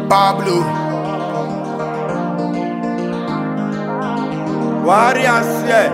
Pablo Warriors, yeah.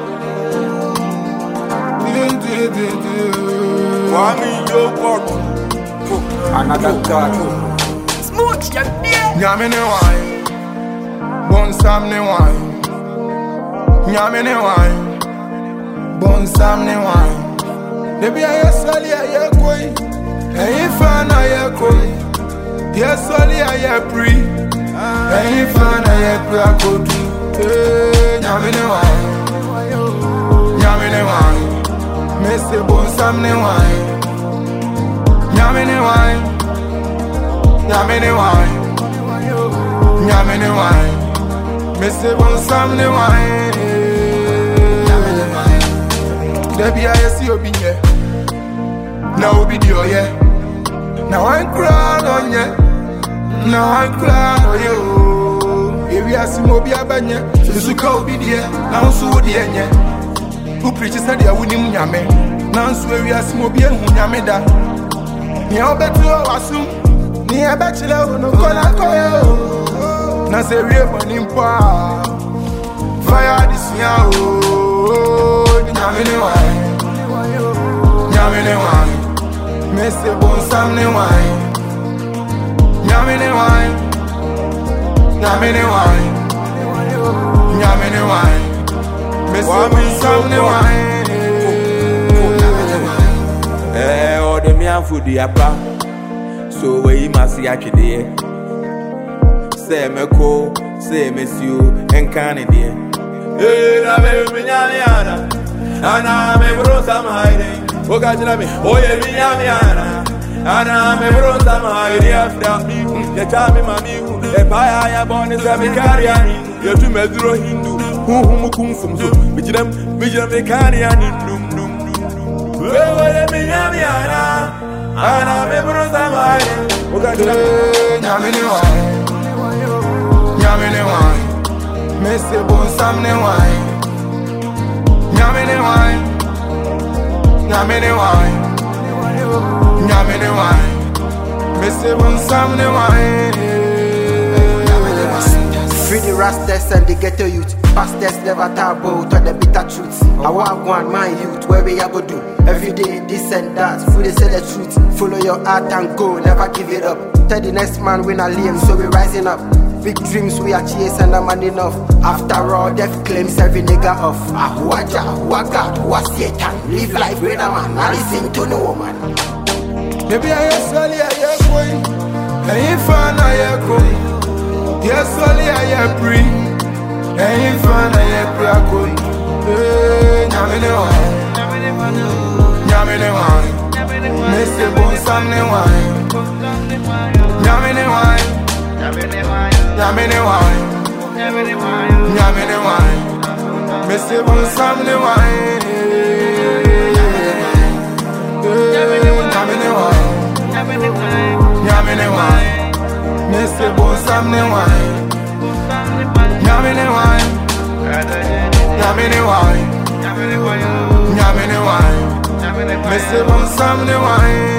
Kwame Yogurt. Another God. Smooch, yeah. Nyame ne wine Bonsam ne wine Nyame ne wine Bonsam ne wine Debi aye soli aye koi Aye fan aye koi Ye soli aye pri Aye fan aye pri akodu Nyame ne wine Nyame ne wine Mese bonsam ne wine Nyame ne wine Nyame ne wine Nyame ne wine Mese bonsam ne wine Nyame ne wine Debi aye si obi nye Na obi di oye Na wine crown on ye Na wine crown on ye Ewi asimo obi abanye Susuka obi di ye Na unsu odi ye Who preaches that they are winning Nyame Na unsu ewi asimo obi ehu Nyame da Ni obetu wasum Ni ebechile no kona koye Na se wie money mpa Fire this ya Nyame ne wine Nyame ne wine Mese bonsam ne wine Nyame ne wine Nyame ne wine Nyame ne wine Mese bonsam ne wine Ode mi amfudi apa. So we must see actually. Say me ko, say me see you, and can it be? Na me nyamiana, ana me bro sam hiding. Oga jina me, oye me nyamiana, ana me bro sam hiding after me. Ya chami mami, e paya ya boni se me kariani. Ya tu me duro Hindu, hu kum fum so. Me jina me kariani num. Oye me nyamiana. Ana me bro sam hiding. Oga jina me, Nyame ne wine Nyame ne wine Mese bonsam ne wine Nyame ne wine Nyame ne wine Nyame ne wine Mese bonsam ne wine Free the rastas and the ghetto youth. Pastors never taboo to the bitter truth. I want one my youth, where we are go do every day this and that. Fully say the truth, follow your heart and go, never give it up. Tell the next man when I leave, so we rising up. Big dreams we are chasing, I'm man enough. After all, death claims every nigga off. Who are Jah, who are God, who are Satan? Live life with a man, I listen to no man. Debi aye soli aye koi Aye fan aye koi Ye soli aye pri Aye fan aye pri akoi Nyame ne wine Nyame ne wine Mese bonsam ne wine Nyame ne wine Nyame ne wine Nyame ne wine Mese bonsam ne wine Nyame ne wine Nyame ne wine Mese bonsam ne wine Nyame ne wine Nyame ne wine Nyame ne wine Mese bonsam ne wine